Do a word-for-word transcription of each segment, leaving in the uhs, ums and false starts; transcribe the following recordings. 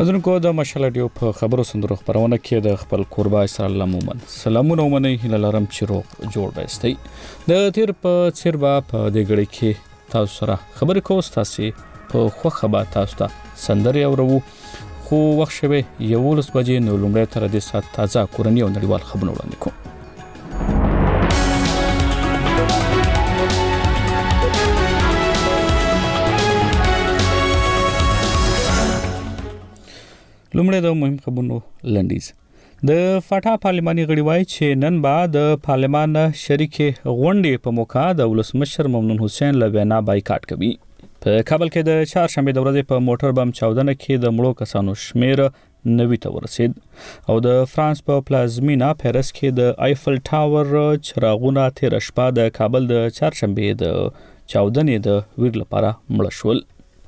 حضرونکو د مشال رادیو په خبرو سندرو خبرونه کې د خپل قربا اسرائیل مومن سلامونه ومني هله لرم چې روغ جوړ بستي د تیر په چیر با په دې غړي کې تاسو سره خبرې کوو تاسو په خو خبر تاسو ته سندري اورو خو وخت شوه یو لس بجې نو لومړی تر دې سات تازه کورنۍ او نړیوال خبرونه وړاندې کوم لومړی د مهم خبرونو لنډیز د فاټا پارلماني غړي وایي چې نن با د پارلمان شریکې غونډې په موقع د ولسمشر ممنون حسین له وینا بایکاټ کوي په کابل کې د چهارشنبه د ورځې په موټر بم چاودنه کې د مړو کسانو شمیر نوي ته ورسید او د فرانس په پلازمینا پیرس کې د آیفل ټاور چراغونه تیر شپه د کابل د چهارشنبه د چاودنې د ویر لپاره مړ شول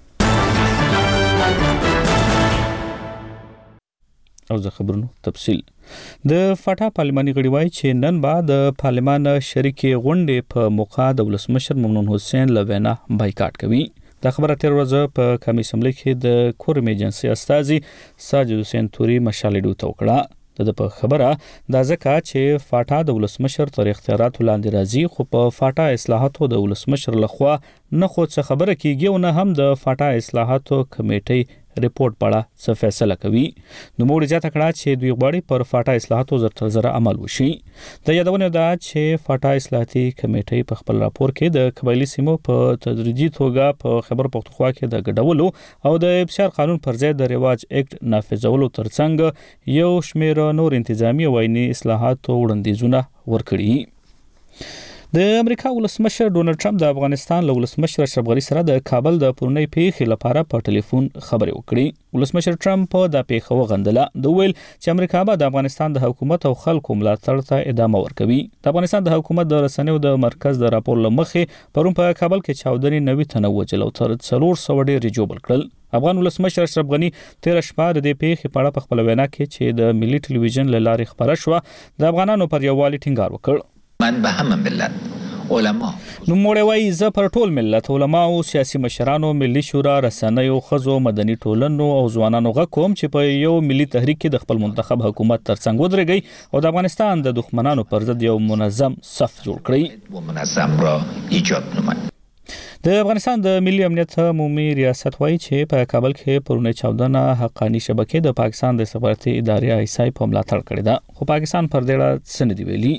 او زه خبرونو تفصیل د فاټا پارلماني غړي وایي چې نن با د پارلمان شریکې غونډې په موقع د ولسمشر ممنون حسین له وینا بایکاټ کوي د خبره تیر ورځ په قومي اسمبلی کې د کورم ایجنسي استاذي ساجد حسین توري مشالډو توکړه د په خبره د ځکه چې فاټا د ولسمشر تر اختیارات لاندې راځي خو په فاټا اصلاحاتو د ولسمشر لخوا نه خو څه خبره کیږي او نه هم د فاټا اصلاحاتو کمیټې ریپورت پړه څه فیصله کوي نو موږ زیاته کړه چې دوی غواړي پر فاټا اصلاحاتو زر تر زر عمل وشي د یادونه ده چې فاټا اصلاحاتي کمیټې په خپل راپور کې د قبایلی سیمو په تدریجي توګه په خبر پختونخوا کې د ګډولو او د ابشار قانون پر ضد د رواج اکټ نافذولو ترڅنګ یو شمېر نور انتظامی او عیني اصلاحاتو وړاندیزونه ورکړي د امریکا ولسمشر ډونالد ټرمپ د افغانستان له ولسمشر اشرف غني سره د کابل د پورنۍ پیښې لپاره په ټلیفون خبرې وکړې ولسمشر ټرمپ د پیښو غندله د ویل چې امریکا به د افغانستان د حکومت او خلکو ملاتړ ته ادامه ورکوي د افغانستان د حکومت د رسنیو د مرکز د راپور لمخې پرون په کابل کې چاودنې نوي تنوع جلو تر څلور سوه ډېر جوړ کړل افغان ولسمشر اشرف غني تیر شپه د دې پیښې په اړه په خپل وینا کې چې د ملي ټلویزیون له لارې خبره شوه د افغانانو پر یووالي ټینګار وکړ من به همه ملت علما نو موږ وایي زه پر ټول ملت علما او سیاسي مشرانو ملي شورا رسنیو خزو مدني ټولنو او ځوانانو غږ کوم چې په یو ملي تحریک کې د خپل منتخب حکومت ترڅنګ ودرېږي او د افغانستان د دښمنانو پر ضد یو منظم صف جوړ کړي و منظم را ایجاد نمایید د افغانستان د ملي امنیت عمومي ریاست وایي چې په کابل کې پرونی چاودنه حقانی شبکې د پاکستان د سفارتي ادارې آی اس آی په ملاتړ کړې ده خو پاکستان پر دې اړه څه نه دی ویلي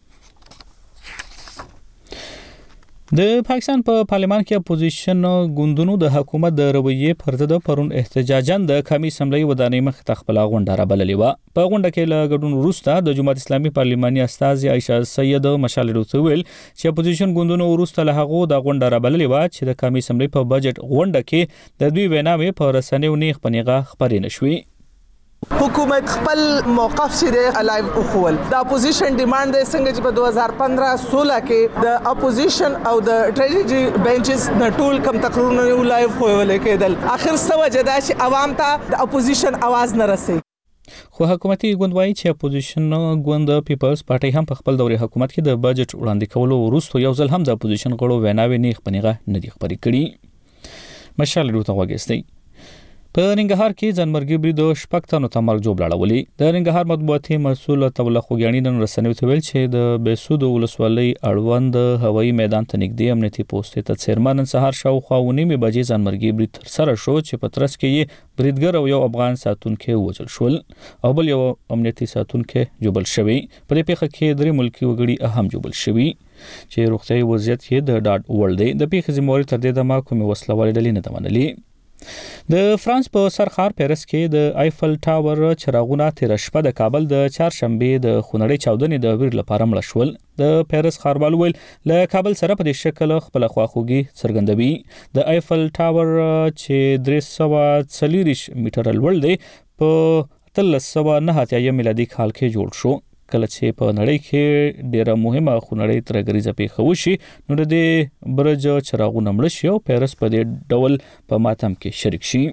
د پاکستان په پارلمان کې اپوزیشن ګوندونو د حکومت د رویې پر ضد پرون احتجاجاً د قومي اسمبلی ودانۍ مخ ته خپل غونډه را بللې و په غونډه کې له ګډون وروسته د جماعت اسلامي پارلماني استاذ عائشہ سید مشالډو ویل چې اپوزیشن ګوندونو وروسته له هغه د غونډه را بللې و چې د قومي اسمبلی په بجټ غونډه کې د دوی ویناوې په رسنیو نیغ پنیغه خبرې نشوي حکومت خپل موقف چې د لایو اوخول د اپوزیشن ډیماند د څنګه چې په دوه هزار پندرہ سولہ کې د اپوزیشن او د ټریجری بنچز د ټول کم تقریرونه لایو خول کېدل اخر څه وجه ده چې عوام ته د اپوزیشن आवाज نه رسي خو حکومتي ګوند وایي چې اپوزیشن ګوند پیپلز پارټي هم په خپل دوري حکومت کې د بجټ وړاندې کولو وروسته یو ځل هم د اپوزیشن غړو ویناوې نیغ پنیغه نه دی خبرې کړي مشال روته وګستي په ننګرهار کې ځانمرګي برید شپږ تنو ته مرګ جوړ لاړولي د ننګرهار مطبوعاتي مسؤل توله خوګیانی نن رسنیو ته ویل چې د بیسود ولسوالۍ اړوند هوایي میدان ته نږدې امنیتي پوسټ ته څیرمن سهار شاوخوا ونیمې بجې ځانمرګي برید تر سره شو چې په ترڅ کې یې بریدګر او یو افغان ساتونکي وژل شول او بل یو امنیتي ساتونکي جوبل شوی په دې پیښه کې درې ملکی وګړي اهم جوبل شوی چې روغتیايي وضعیت یې د ډاډ وړ دی د پیښې ذمہواري تر دې دمه کومې وسلوالې ډلې نه ده منلې د فرانس په سرخار پیرس کې د آیفل ټاور چراغونه تیر شپه د کابل د چهارشنبه د خونړۍ چاودنې د ویر لپاره مړ شول د پیرس ښاروال ویل له کابل سره په دې شکل خپل خواخوږي څرګندوي د آیفل ټاور چې درې سوه څلوېښت میټر لوړ دی په اتلس سوه نهه اتیا میلادي کال کې جوړ شو کله چې په نړۍ کې ډیره مهمه خونړۍ ترګریزه پیښه وشي نو د دې برج چراغونه مړ شي او پیرس په دې ډول په ماتم کې شریک شي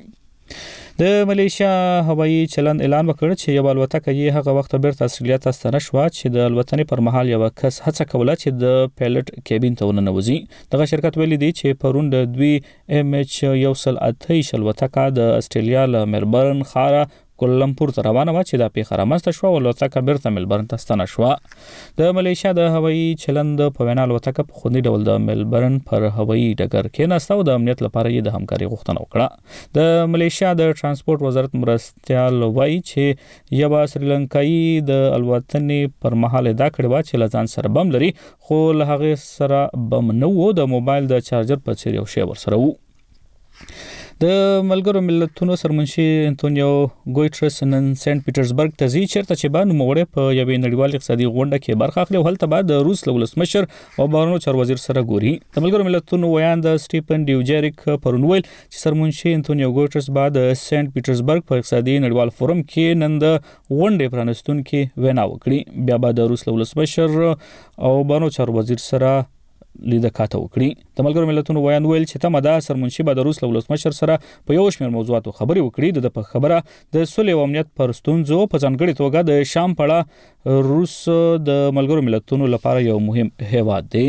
د ملیشیا هوایي چلند اعلان وکړ چې یو الوتکه یې هغه وخت بیرته استرالیا ته ستنه شوه چې د الوتنې پر مهال یو کس هڅه کوله چې د پایلټ کیبین ته ورننوځي. دغه شرکت ویلي دی چې پرون د دوی ام ایچ یو سل اته الوتکه د استرالیا له ملبورن ښار کولمپور ته روانه و چې د پیښه رامنځته شوه او الوتکه بیرته ملبورن ته ستنه شوه. د ملیشیا د هوایي چلند په وینا الوتکه په خوندي ډول د ملبورن پر هوایي ډګر کېناسته او د امنیت لپاره یې د همکاري غوښتنه وکړه. د ملیشیا د ترانسپورت وزارت مرستیال وایي چې یو سریلانکایي د الوتنې پر مهال ادعا کړې و چې له ځان سره بم لري خو له هغې سره بم نه و، د موبایل د چارجر په څیر یو شی ورسره و. د ملګرو ملتونو سرمنشي انټونیو ګویټرس نن سنت پیټرزبرګ ته ځي چیرته چې به نوموړی په یوې نړیوال اقتصادي غونډه کې برخه اخلي او هلته به د روس له ولسمشر او بهرنیو چارو وزیر سره ګوري. د ملګرو ملتونو ویاند سټیفن ډیوجریک پرون ویل چې سرمنشي انټونیو ګویټرس به د سنت پیټرزبرګ په اقتصادي نړیوال فورم کې نن د غونډې پرانستونکي وینا وکړي، بیا به د روس له ولسمشر او بهرنیو چارو وزیر سره لیده کاته وکړي. د ملګرو ملتونو ویاند ویل چې تمه ده سرمنشي به د روس له ولسمشر سره په یو شمېر موضوعاتو خبرې وکړي. د په خبره د سولې او امنیت پر ستونزو په ځانګړې توګه د شام په اړه روس د ملګرو ملتونو لپاره یو مهم هیواد دی.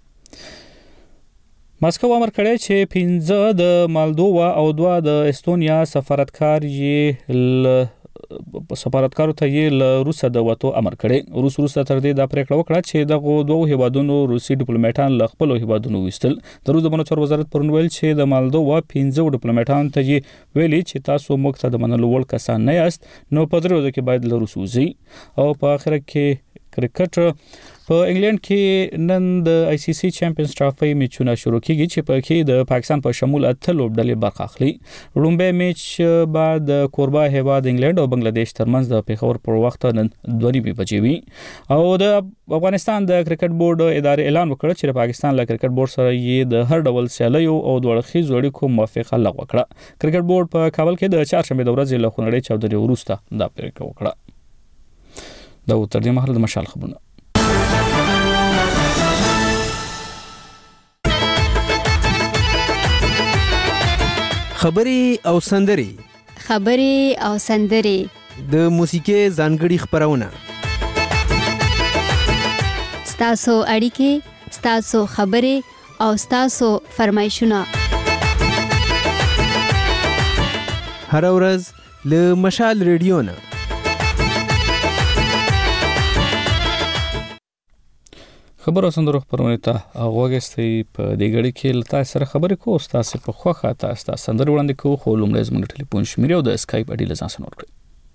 ماسکو امر کړی چې پنځه د مالدووا او دوه د استونیا سفارتکار یې سفارتکارو ته یې له روسه د وتو امر کړی. روس روسه تر دې دا پریکړه وکړه چې دغه دوه هیوادونو روسي ډیپلوماټان له خپل هیوادونو وستل. د روس د بهرنیو چارو وزارت پرون ویل چې د مالدووا پنځه ډیپلوماټان ته یې ویلي چې تاسو موږ ته د منلو وړ کسان نه یاست، نو په درې ورځو کې باید له روس وځئ. او په اخر کې کرکټ په انګلند کې نن د آی سی سی چیمپیونز ټرافي میچونه شروع کیږي چې په کې د پاکستان په شمول اته لوبډلې برخه اخلي. لومړی میچ بعد د کوربه هیواد انګلند او بنگلاديش ترمنځ د پیښور پر وخت نن دوه نیمې بجې وي. او د افغانستان د کرکټ بورډ ادارې اعلان وکړ چې د پاکستان له کرکټ بورډ سره یې د هر ډول سیالیو او دوه اړخیزو اړیکو موافقه لغوه کړه. کرکټ بورډ په کابل کې د چهارشنبه د ورځې له خونړۍ چاودنې وروسته دا پریکړه وکړه. دا تر دې مهاله د مشال خبرونه. خبري او سندري خبري او سندري د موسیقي ځانګړي خبرونه ستاسو اړیکې، ستاسو خبري او ستاسو فرمایشونه هر ورځ له مشال ریډیو نه. خبر او سندرو خبرونه ته غوږستئ. په دې غړي کې لتا سره خبرې کوو، تاسو په خوخه تاسو ته سندر وړاندې کوو، خو لومړی زموږ ټلیفون شمیره او د اسکایپ اډي لزان سره ورکړئ.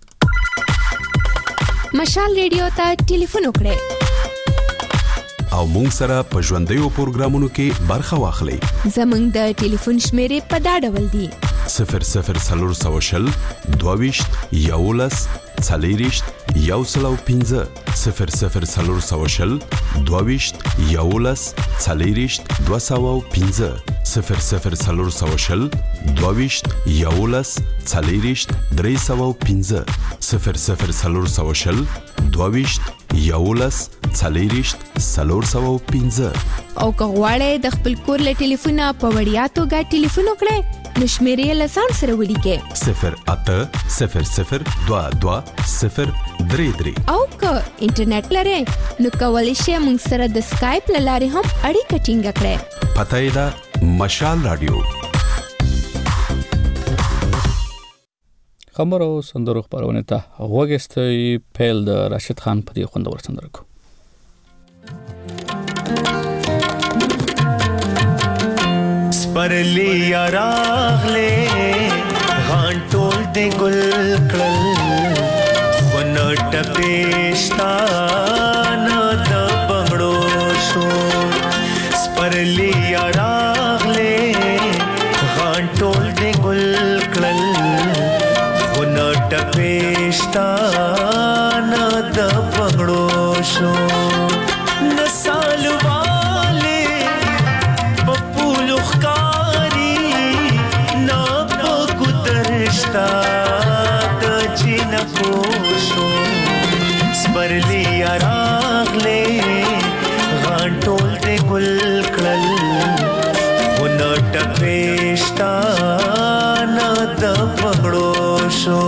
مشال ریډیو ته ټلیفون وکړئ او مونږ سره په ژوندیو پروګرامونو کې برخه واخلئ. زموږ د ټلیفون شمیرې په دا ډول دي: صفر صفر څلور سوه شل دوه ویشت یولس څلېرویشت یو سل او پنځه صفر صفر څلور سوه شل دوه ویشت یولس څلېرویشت دوه سوه او پنځه صفر صفر څلور سوه شل دوه ویشت یولس څلېرویشت درې سوه او پنځه صفر صفر څلور سوه شل دوه ویشت یولس څلېرویشت څلور سوه او پنځه. او که غواړئ د خپل کور له ټلیفونه په وړیا توګه ټلیفون وکړئ نو شمیرې له ځان سره ولیکئ: صفر اته صفر صفر دوه دوه صفر درې درې. او که انټرنیټ لرئ نو کولی شئ موږ سره د سکایپ له لارې هم اړیکه ټینګه کړئ. پته یې ده مشال رادیو. خبر او سندرو خبرونه ته غوږستئ. پیل د راشد خان په دې خوندور سندره کو. سپرلی یا راغلے غانټول دے گل کړل ونټ پېشتا نه د بغړو شو. سپرلی یا راغلے غانټول دے گل کړل ونټ پېشتا نه د بغړو شو. نسال والے پپولو سپرلی یا راغلے غانټول دے گل کړل ونه ټپېشتا نه د پغړو شو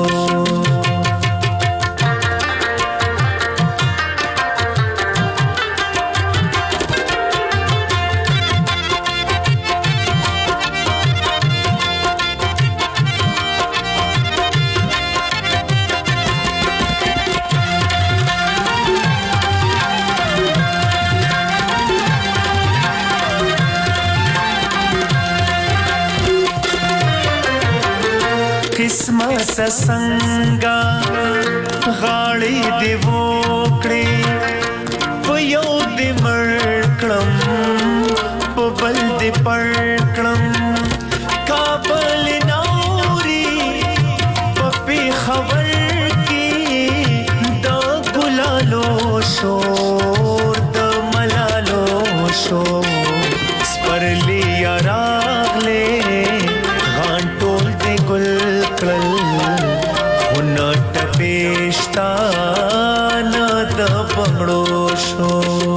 قسمت سنگا غاړې دی وکړې په یو دی مړکړم په بل دی پړکړم کابل نوري په پېښور کې د ګلالو شور د ملالو شور سپرلی راغلې غانټول دی ګل پېشتان د پغړو شو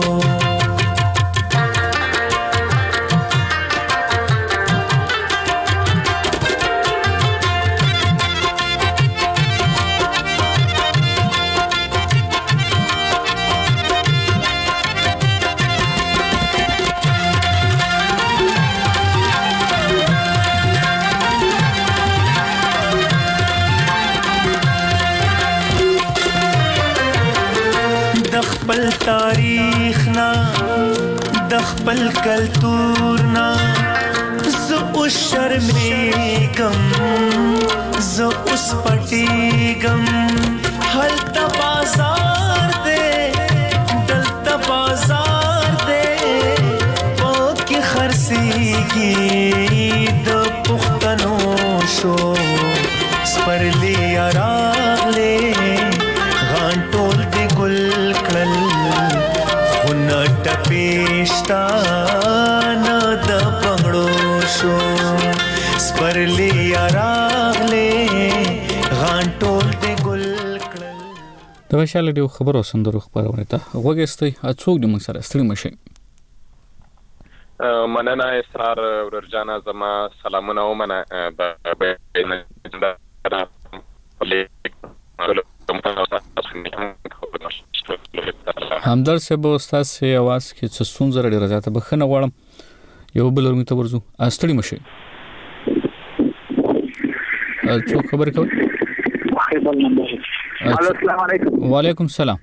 خپل تاریخ نا د خپل کلتور نا زه اوس شرمېږم زه اوس پټېږم هلته بازار دی دلته بازار دی پکې خرڅېږي د پښتنو شو سپرلی راغلې غانټول دی ګل پېشتان د پغړو شو سپرلی راغلې غانټول دی ګل کړل. د وشاله ډیو خبرو سندرو خبرونه ته وګستئ اڅوک د موږ سره ستړي مشي. مننه اسرار ورجانا زما سلامونه ومنه د همدر صاحب استاد سي आवाज کې څه ستونزه لري راځه بخنه غواړم یو بل ورته ورزو استړي مشي څو خبر کوي السلام علیکم وعلیکم السلام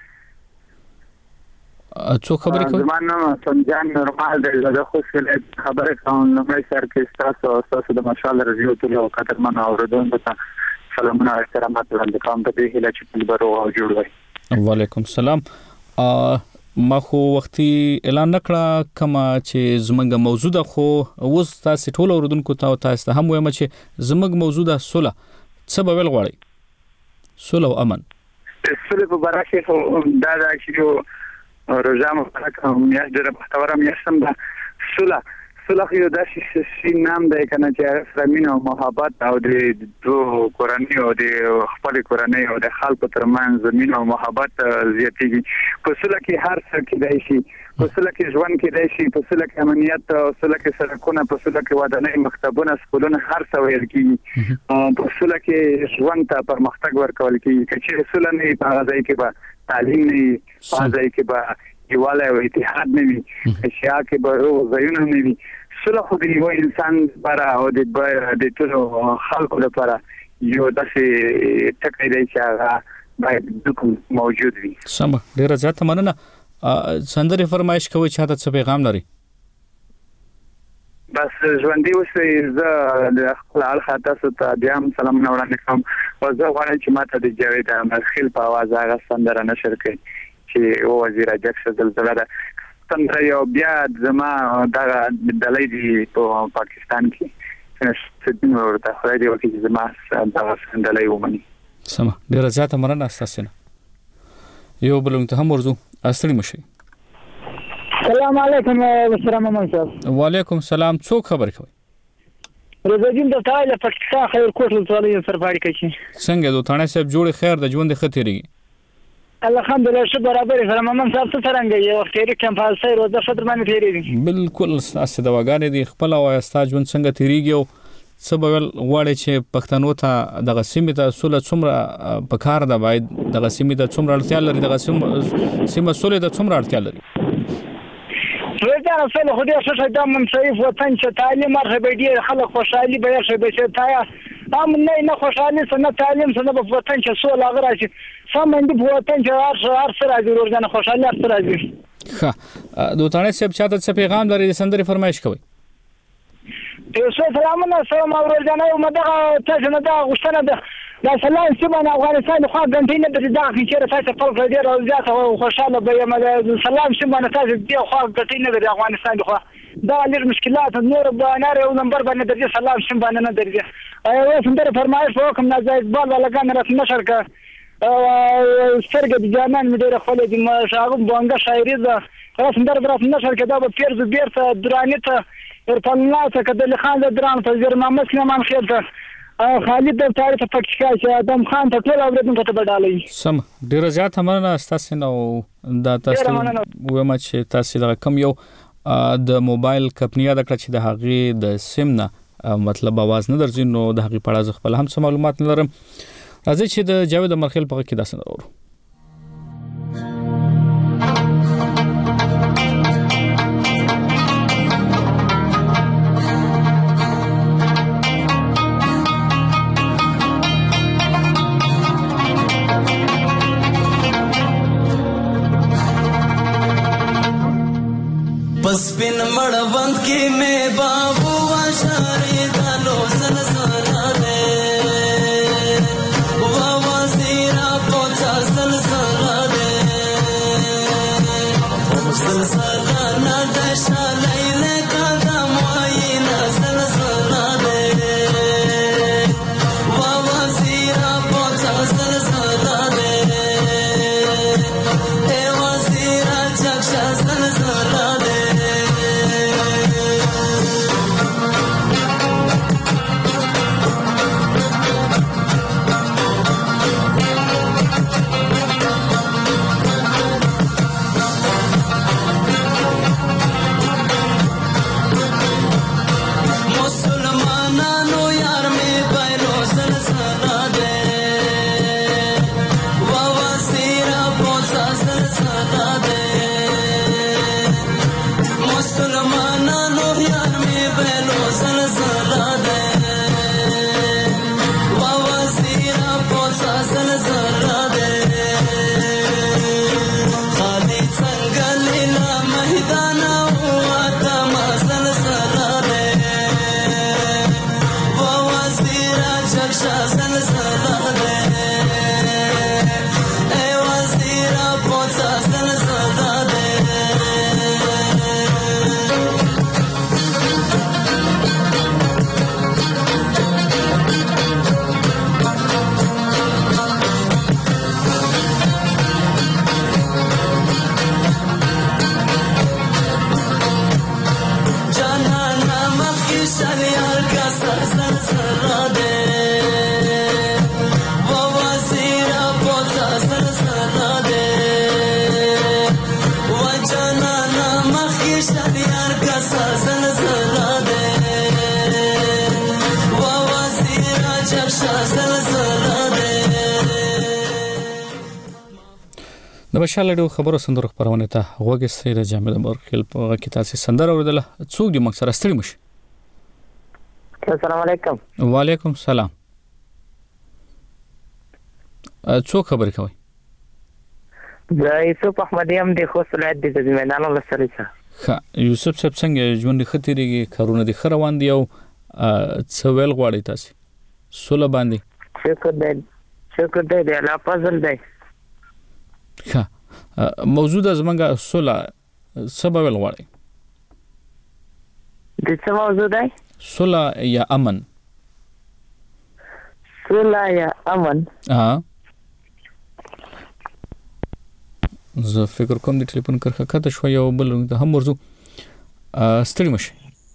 څو خبر کوي زمانه سنجان نورمال دی زه خو څه خبره کوم نو مې سر کې تاسو تاسو د مشال رجیو ته او کتر من اوردون ته سلامونه احترامات وړاندې کوم ته به هله چې بلبرو او جوړ وي. وعلیکم السلام. ما خو وختي اعلان نکړه کما چې زمنګ موجوده خو اوس تاسو ټول اوردونکو ته تاسو هم وایم چې زمنګ موجوده سوله څه به ول غواړي سوله او امن سوله په برخه خو دا دا چې روزه مبارکه میاشت د پښتورم یسم دا سوله سوله یو داسې شي نام دی کنه چې فرمین او محبت او د دوه قرآني او د خپل قرآني او د خلکو ترمنځ زمين او محبت زیاتېږي. په سوله کې هر څه کېدای شي، په سوله کې ژوند کېدای شي، په سوله کې امنیت او سوله کې سړکونه، په سوله کې ودانۍ، مکتبونه، سکولونه، هر څه ویل کېږي. په سوله کې ژوند ته پرمختګ ورکول کېږي. چې سوله نه په ځای کې به تعلیم نه په ځای کې به یواله او اتحاد نه وي، اشیاء کې به ځایونه نه وي. سوله خو د یو انسان لپاره او د ټولو خلکو لپاره یو داسې ټکی دی چې هغه باید موجود وي. سم ډیره زیاته مننه. سندرې فرمایش کوي چې تاسو پیغام لري. بس ژوندۍ اوسئ. زه د خپل اړخ تاسو ته بیا هم سلامونه وړاندې کوم او زه غواړم چې ماته د جاوید احمدخیل په اواز هغه سندره نشر کړي چې او وزیر اجاکس زلزله ده. سندره یو بیا زما دغه دلای دی په پاکستان کې څه ورته خدای دې وکړي چې زما دغه سندره ومني. سم ډیره زیاته مننه تاسو نه. یو بل ته هم ورزو استړي مشي. السلام علیکم وسلام منصور. وعلیکم السلام. څوک خبر کوي؟ رضاجین د تایله پاکستان خیر کوټ ولې سرپاړی کوي. څنګه دوه تانه صاحب جوړ خیر د ژوند خطرېږي. الحمدلله شو برابر سلام منصور څه څنګه یو وختي کمپال سره د فطر باندې تیریږي. بالکل تاسو دواګانې دي خپل او استا ژوند څنګه تیریږي او څه به ول غواړي چې پښتنو ته دغه سیمې ته سوله څومره په کار ده، باید دغه سیمې ته څومره اړتیا لري، دغه سیمه سولې ته څومره اړتیا لري؟ روزانه سره خو دې څه د منصف وطن چې تعلیم مرحبا ډیر خلک خوشحالي به شي به چې تایا هم نه نه خوشحالي سره تعلیم سره په وطن چې سول هغه راشي سم اندې په وطن چې هر هر سره راځي روزانه خوشحالي هر سره راځي. ښه دوتانه صاحب چاته څه پیغام لري د سندري فرمایش کوي؟ ته سلامونه سلام روزانه یو مدغه تاسو نه دا غوښتنه ده دا سلام سیمه افغانستان خو غنټینه د دا خچره تاسو په فل ډیر او زیاته خوشاله به یم سلام سیمه تاسو دی خو غنټینه د افغانستان خو دا لږ مشکلات نور به نه یو نمبر باندې درځي سلام سیمه نه درځي او سندره فرمایش وکم نه زید بال ولا کان رات نشر کا سترګې د جانان مې ډېر خپل دي ما شاغم بانګه شاعري ده خلاص سندره درات نشر کې دا به پیرز بیرته درانه ته ارفاناته کده خان د درام ته زیر محمد سليمان خیل ته خالد د تاریخ پکښا چې ادم خان ته ټول اوریدونکو ته بدالې سم ډیر زیات مننه تاسو نو دا تاسو ومه چې تاسو دا کم یو د موبایل کمپنی دا کړ چې د هغې د سیم نه مطلب आवाज نه درځي نو د هغې په اړه خپل هم څه معلومات نه لرم. راځي چې د جاوید مرخیل په کې داسې اورو. बस बिन मड़वंत की में बाबू वाशारी दालो सलसला दे बाबा सीरा पोचा सलसला दे सलसला ना दशा लैले का दमाई ना सलसला दे बाबा सीरा पोचा सलसला दे ए वसीरा चक्षा सलसला दे د بشاله خبرو سندرو خبرونه ته غوږی سره جامد مرخیل په کې تاسو سندره اوریدله څوک دی موږ سره ستړي مشه. السلام علیکم. وعلیکم السلام. څوک خبرې کوي؟ زه یوسف احمدی هم د خوست ولایت د زمیدان ولسوالۍ څخه. ښه یوسف صاحب څنګه ژوند ختیریږي کارونه دي خروان دی او څه ویل غواړي تاسو سوله باندې؟ شکر دی شکر دی د الله فضل دی. ښه موجوده زمونږه سوله سبب ویل غواړي؟ د څه موضوع دی؟ سوله یا امن؟ سوله یا امن؟ ها زه فکر کوم د ټلیفون کرخه کته شو یو بل د هم ورزو ستړي مشه.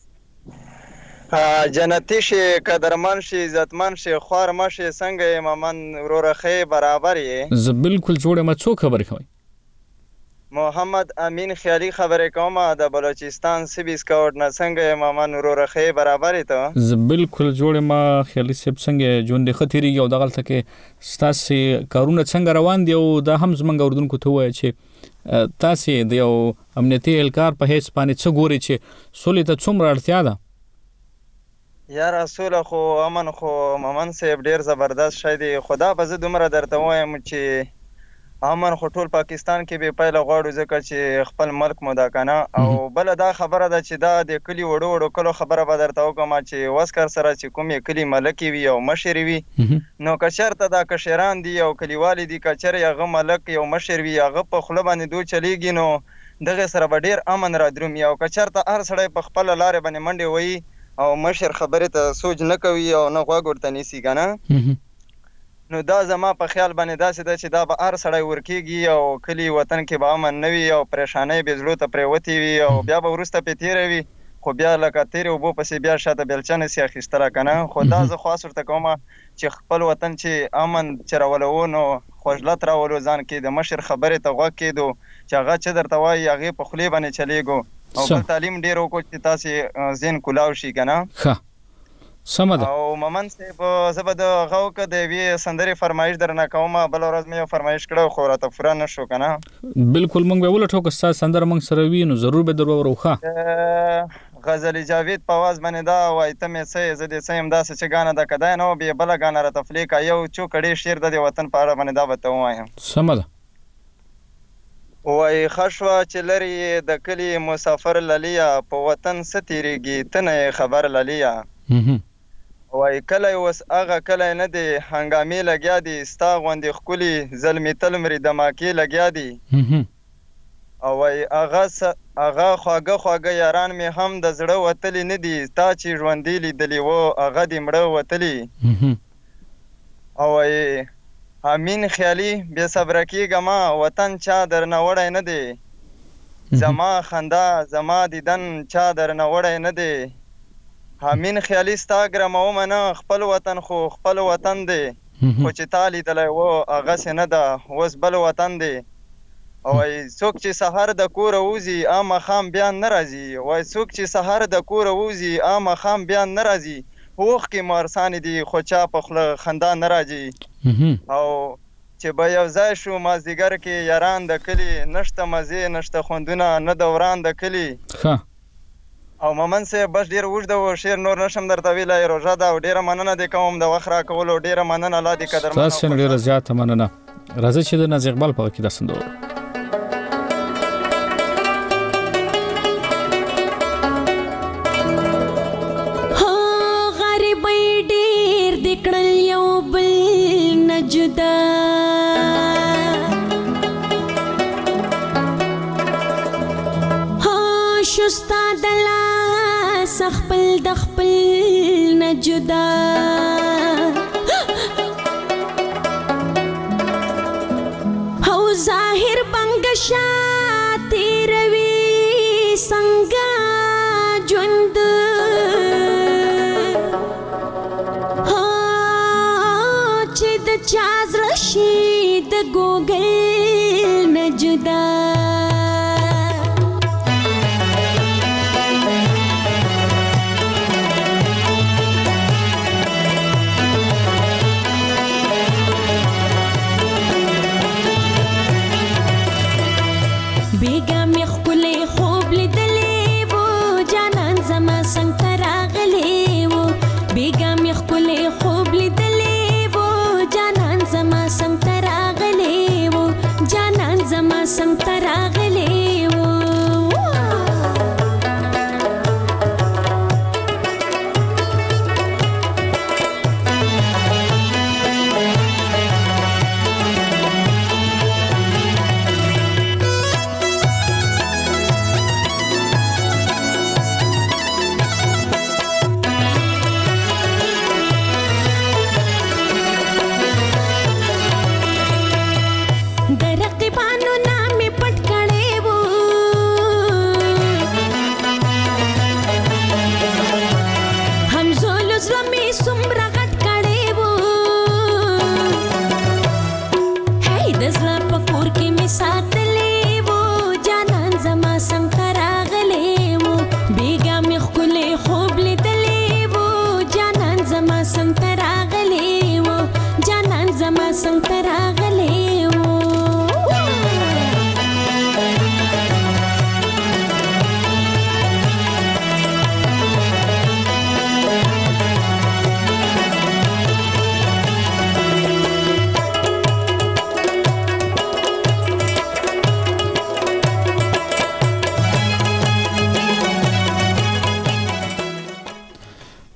جنتی شي قدرمن شي عزتمن شي خوار مشه څنګه امامن ورورخه برابر یې. زه بالکل جوړه ما څوک خبرې کوي؟ محمد امین خیالي خبرې کوم د بلوچستان سیبي سکاوټ نه څنګه ماما نورو رخي برابر ته ز بالکل جوړ ما خیالي سیب څنګه جون د خطري یو دغلت کې ستاسو کارونه څنګه روان دي او دا هم زمنګ اردوونکو ته وایي چې تاسو د یو امنیتي اهلکار په هیڅ باندې څه ګوري چې سولې ته څومره اړتیا ده یا رسول خو امن خو ممن صاحب ډیر زبردست شای دی خدا به زه دومره درته وایم چې امن خو ټول پاکستان کې به پایله غواړو ځکه چې خپل ملک مو دا کنه او بل دا خبره ده چې دا د کلی وړو وړو کلو خبره به درته وکم چې واسکر سره چې کومې کلی ملکی وي او مشر وي نو که چېرته دا کشران دي او کلیوالي دي که چېرې هغه ملک یو مشر وي هغه په خوله باندې دو چلیږي نو دغه سره به ډېر امن را درومي او که چېرته هر سړی په خپله لارې باندې منډې وهي او مشر خبرې ته سوچ نه کوي او نه غوږ ورته نیسي که نه نو دا زما په خیال باندې داسې ده چې دا به هر سړی ورکېږي او کلي وطن کې به امن نه وي او پریشانۍ به زړو ته پرېوتې وي او بیا به وروسته پې تېره وي خو بیا لکه تېرې اوبو پسې بیا شاته بیلچه نسي اخیستلی که نه خو دا زه خواست ورته کومه چې خپل وطن چې امن چې راولو نو خوژلت راولو ځان کې د مشر خبرې ته غوږ کېدو چې هغه چې درته وایي هغې په خولې باندې چلېږو او بل تعلیم ډېر وکړو چې تاسې ذهن کلاو شي که نه سمه ده او ممن صاحب زه به د هغه وکړه د یوې سندرې فرمایش درنه کومه بله ورځ مې یو فرمایش کړی خو راته پوره نه شو که نه بالکل موږ به ولټو که ستا سندره موږ سره وي نو ضرور به در واورو ښه غزل جاوید په اواز باندې دا وایي ته مې څه یې زه دې څه یم داسې چې ګانه ده که دا یې نه وه بیا بله ګانه راته فلې که یو چوکړې شعر د دې وطن په اړه باندې دا به ته ووایم سمه ده وایي ښه شوه چې لرې یې د کلي مسافر للیه په وطن څه تېرېږي ته نه یې خبر للیه وای کلی اوس هغه کلی نه دی هنګامې لګیا دي ستا غوندې ښکلي زلمې تل مري دماکې لګیا دي او وای هغه هغه خواږه خواږه یاران مې هم د زړه وتلي نه دي تا چې ژوندي لیدلي وو هغه دې مړه وتلي او وای امین خیالي بې صبره کېږه ما وطن چا درنه وړی نه دی زما خندا زما دیدن چا درنه وړی نه دی امین خیالي ستا ګرمومه نه خپل وطن خو خپل وطن دی خو چې تا لیدلی و هغسې نه ده اوس بل وطن دی وایي څوک چې سهار د کوره وځي عام ماښام بیا نه راځي وایي څوک چې سهار د کوره وځي عام ماښام بیا نه راځي اوښکې مارسانې دي خو چا په خوله خندا نه راځي او چې به یو ځای شو مازدیګر کې یاران د کلي نشته مزې نشته خوندونه نه دوران د کلي او ممن صاحب بس ډېر اوږده و شعر نور نشم درته ویلی روژه ده او ډېره مننه دې کوم د وخت راکولو ډېره مننه الله دې قدرمن ستاسو نه ډېره زیاته مننه راځئ چې د ناز اقبال په کې دا سندره هو غریبۍ ډېر دې کړل یو بل نه جدا شستا دلا سخپل د خپل نه جدا هو ظاهر بنګشا تیروي څنګه ژوند ها چې د چا زړه شي د ګوګل نه جدا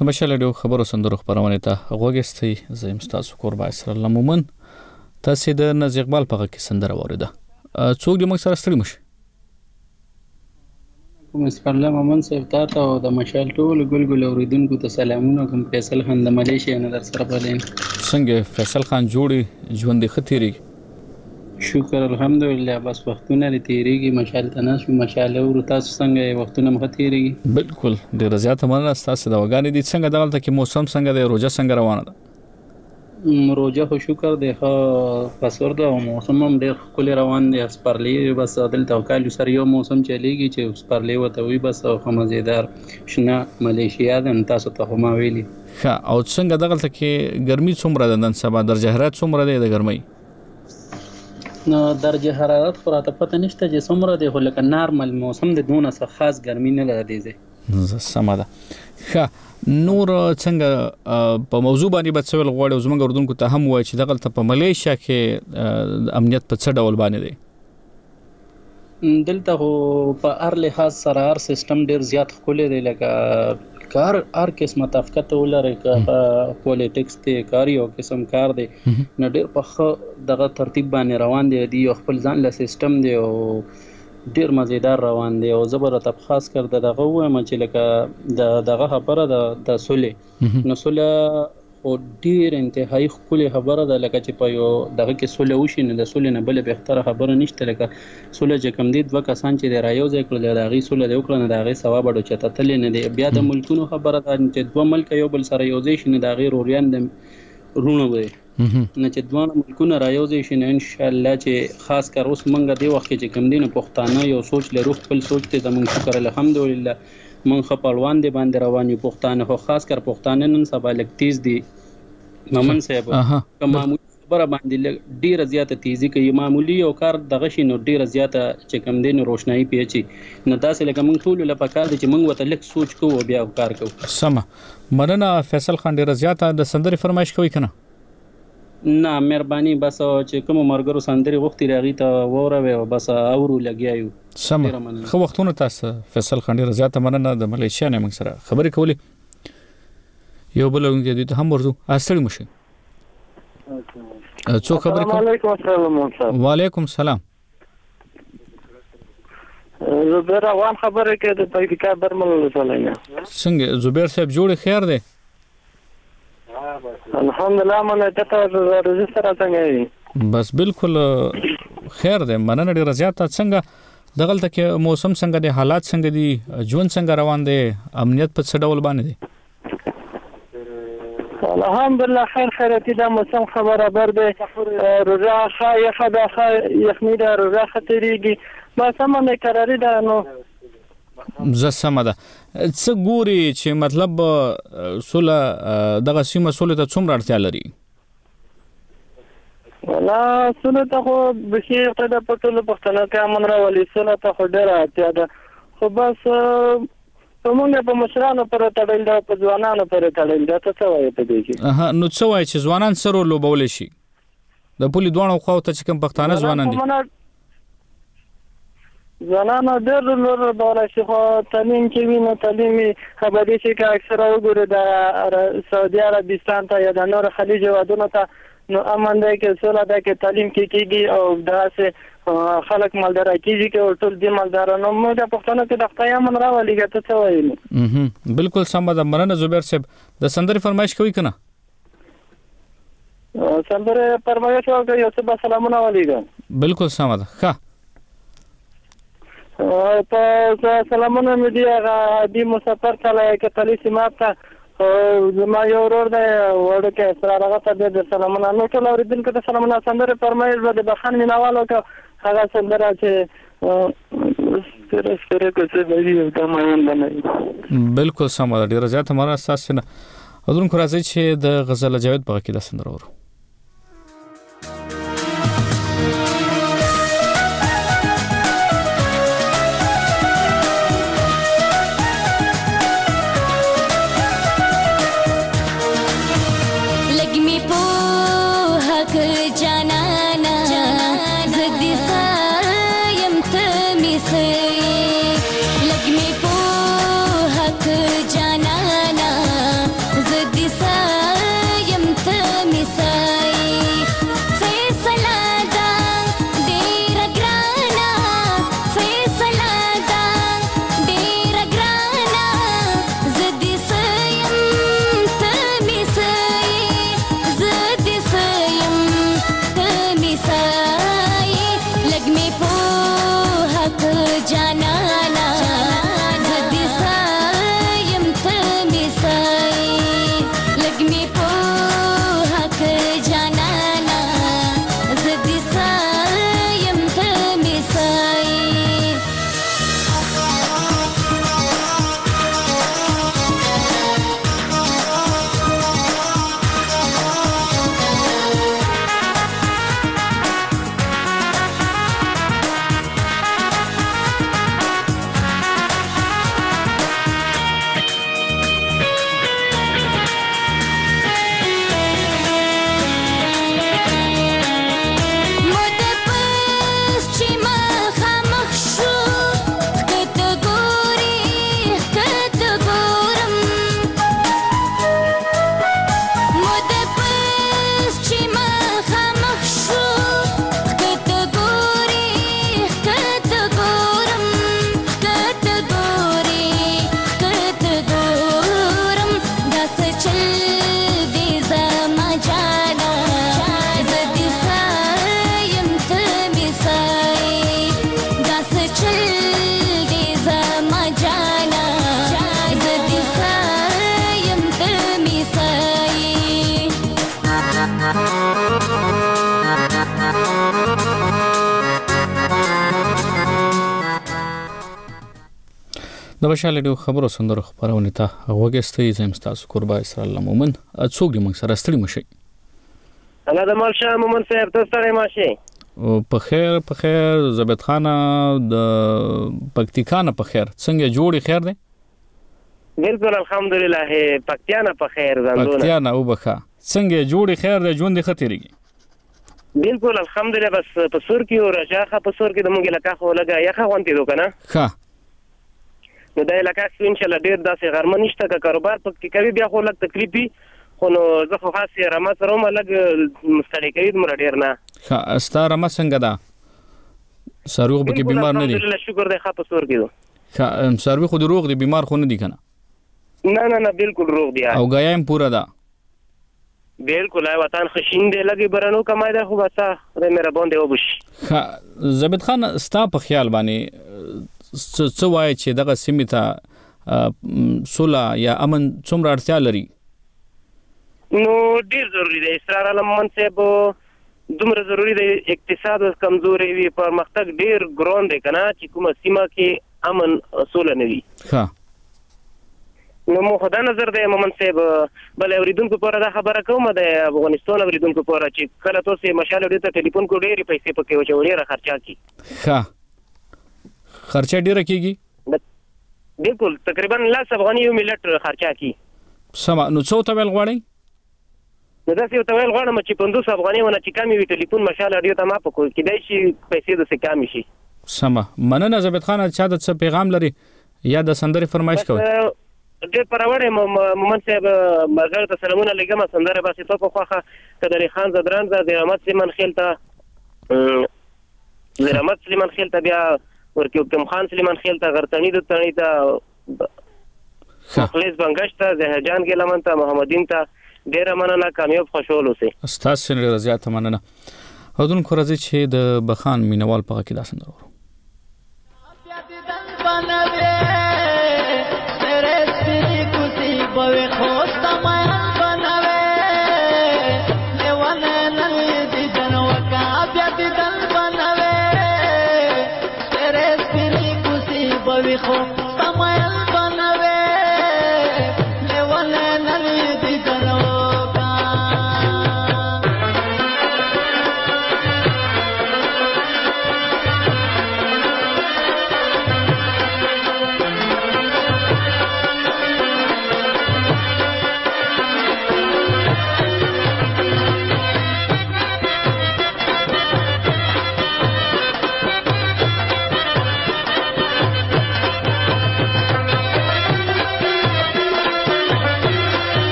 د مشال ډیو خبرو سندرو خبرونه ته غوګستي زم تاسو قربا اسرائیل مومن تاسو د نز اقبال په کې سندره وریده څوک دې موږ سره ستړي مشه کوم سپارله مومن صاحب تاسو او د مشال ټول ګلګل اوریدونکو ته سلامونه کوم فیصل خان د ملیشیا نه در سره بلین څنګه فیصل خان جوړي ژوند خطيري شکر الحمدلله بس وختونه لري تیریږي مشال تناس مشال او تاسو څنګه وختونه مخ تیریږي بالکل ډیر زیات مننه تاسو د وګانې دي څنګه دغلت کې موسم څنګه دی روزه څنګه روانه ده روزه خو شکر دی خو پسور ده موسم هم ډیر خولي روان دی سپارلی بس دلته کال سره یو موسم چلیږي چې سپارلی وته وي بس خو مزیدار شنه ملیشیا ده تاسو ته هم ویلي ښه او څنګه دغلت کې ګرمي څومره ده نن سبا درجه حرارت څومره ده د ګرمۍ نو درجه حرارت خو راته پته نشته چې څومره دی خو لکه نارمل موسم دی دونه څه خاص ګرمي نه لري دی سمه ده ښه نور څنګه په موضوع باندې به څه ویل غواړو زموږ اردوونکو ته هم وایي چې دغلته په ملیشیا کې امنیت په څه ډول باندې دی دلته خو په هر لحاظ سره هر سیستم ډیر زیات ښکلی دی لکه کار هر قسمه تفکت ولري که پولیټکس دی کار یو قسم کار دی نو ډیر په دغه ترتیب باندې روان دی دی خپل ځان له سیستم دی او ډیر مزیدار روان دی او زبر ته خاص کر دغه وایم چې لکه دغه خبره د سولې نو سولې او ډیر انتهایی خولي خبره ده لکه چې په یو دغه کې سولې وشي نه د سولې نه بل به اختر خبره نشته لکه سولې چې کم دي دوه کسان چې رايو ځای کړل دا غي سولې د وکړه نه دا غي ثواب اډو چې تتل نه دی بیا د ملکونو خبره ده چې دوه ملک یو بل سره یو ځای شي نه دا غي روریان د رونه وي نه چې دوه ملکونه رايو ځای شي نه ان شاء الله چې خاص کر اوس منګه دی وخت چې کم دینه پښتانه یو سوچ لرو خپل سوچ ته زمونږ شکر الحمدلله من خپلوان دی باندې روان یو پښتانه خو خاص کر پښتانه نن سبا لک تیز دي مامن صاحب کوم معمولی خبره باندې ډیره زیاته تیزی کوي معمولی او کار دغه شي نو ډیره زیاته چې کم دین روشنايي پیچي نو داسې لکه موږ ټول له پکار دي چې موږ وته لک سوچ کوو بیا کار کوو سم مننه فیصل خان ډیره زیاته د سندري فرمایش کوي کنه نه مهرباني بس چې کوم مرګرو سندري وختي راغی ته وره او بس اورو لګیایو سم خو وختونه تاسو فیصل خان ډیره زیاته مننه د ملیشیا نه موږ سره خبرې کولې یو بل ونګې دي ته هم ورزو استړي مشه څو خبرې کوم علیکم السلام وعلیکم السلام زبیر روان خبره کې د پایکا برمل وسلینه څنګه زبیر صاحب جوړ خیر دی الحمدلله مونږ ته رجستر څنګه بس بالکل خیر دی مننه ډیر زیاته څنګه دغلته کې موسم څنګه دی حالات څنګه دي ژوند څنګه روان دی امنیت په څه ډول باندې دی الحمدلله خیر خیرتی دا موسم خبره بر دی روزه خای خدا خای یخنی دا روزه خطریږي ما سمه قراری ده نو ز سمه ده څه ګوري چې مطلب سوله دغه سیمه سوله ته څومره اړتیا لري ولا سوله ته خو بشي قدا پټول پښتنه کې امن راولي سوله ته خو ډیره اړتیا ده خو بس کومه په مشرانو پر تړل دا په ځوانانو پر تړل دا څه وایي په دې کې اها نو څه وایي چې ځوانان سره لوبول شي د پولی دوانو خو ته چې کوم پښتانه ځوانان دي ځوانانو ډېر لور بوله شي خو تعلیم کې وینو تعلیم خبرې چې اکثره وګوره د سعودي عربستان ته یا د نور خلیج هیوادونو ته نو امن دی کې سوله ده کې تعلیم کې کېږي او داسې خلک مالدار کېږي کې او ټول دې مالدارانو موږ د پښتنو کې د خدای امن راولي ته څه وایي بالکل سم ده مننه زبیر صاحب د سندري فرمایش کوي کنه سندري فرمایش وکړه یو څه سلامونه علیکم بالکل سم ده ښه په سلامونه مې دی هغه دی مسافر چلای کې پالیس ماته زما یو ورور دی ورکه اسرار هغه ته د سلامونه نو ټول اوریدونکو ته سلامونه سندره فرمایش به د بخان مینوالو که هغه سندره چې سره سره کوڅه دی دا مېن باندې بالکل سم ده ډیر زیات مره اساس نه اذن کو راځي چې د غزل جاوید په کې د سندره ورو लग में पो हक जाना ना د بشال ډیو خبرو سندرو خبرونه ته وګستې زم تاسو قربا اسرائیل مومن څوک دې موږ سره ستړي مشي الله د مال شاه مومن صاحب ته ستړي ماشي په خیر په خیر زبد خانه د پکتیکانه په خیر څنګه جوړي خیر دی بالکل الحمدلله پکتیانه په خیر زندونه پکتیانه او بخا څنګه جوړي خیر دی ژوند خطرېږي بالکل الحمدلله بس په سور کې او راجاخه په سور کې د مونږ لکه خو لګا یخه غونتی دو کنه ها نو دا لکه ان شاء الله ډیر داسې غرمه نشته که کاروبار پکې کوي بیا خو لږ تکلیف وي خو نو زه خو خاصه رمه سره هم لږ مستړی کوي دومره ډیر نه ښه ستا رمه څنګه ده ساروغ به کې بیمار نه دي الحمدلله شکر دی ښه په سور کې دو ښه ساروغ خو د روغ دی بیمار خو نه دي کنه نه نه نه بالکل روغ دی او غیا هم پورا ده بالکل آی وطن خشین دی لګي برانو کمای ده خو بس د مهربان دی وبش ښه زبد خان ستا په خیال باندې څه وایي چې دغه سیمې ته صلح یا امن څومره اړتیا لري نو ډیر ضروری دی اسرار علمان صاحب دومره ضروری دی اقتصاد کمزوري وي پرمختګ ډیر ګران دی کنه چې کومه سیمه کې امن صلح نه وي ها نو مو خدای نظر دی مومن صاحب بل اوریدونکو پوره دا خبره کوم د افغانستان اوریدونکو پوره چې کله تاسو مشال ډیر ته ټلیفون کو ډیر پیسې پکې وچولې را خرچا کی ها خرچه ډیره کیږي بالکل تقریبا لاس افغاني یو ملت خرچه کی سم نو څو ته ویل غواړي نو دا څه ته ویل غواړم چې پندوس افغاني ونه چې کمی وی ټلیفون مشال اډیو ته ما پکو کیدای شي پیسې د څه کمی شي سم مننه زبد خان چا د څه پیغام لري یا د سندري فرمایش کوي ډېر پرواړې مومن صاحب مرګ ته سلامونه لګم سندره باسي ته په خوخه کدري خان زدران ز د رحمت سلیمان خیل ته د رحمت سلیمان خیل ته بیا ورکو کوم خان سلیمان خیل ته غرتنی د تنی ته خپلز بنگشت ته زهجان ګلمن ته محمدین ته ډیر مننه کامیاب خوشحال اوسئ استاد سره رضایت مننه اذن کو راځي چې د بخان مینوال په کې داسن درو بوي خوست مايان بنوي ليوانا نلدي جنوكا بيدي دل بنوي سرس بني كوسي بوي خوست مايان بنوي ليوانا نلدي جنوكا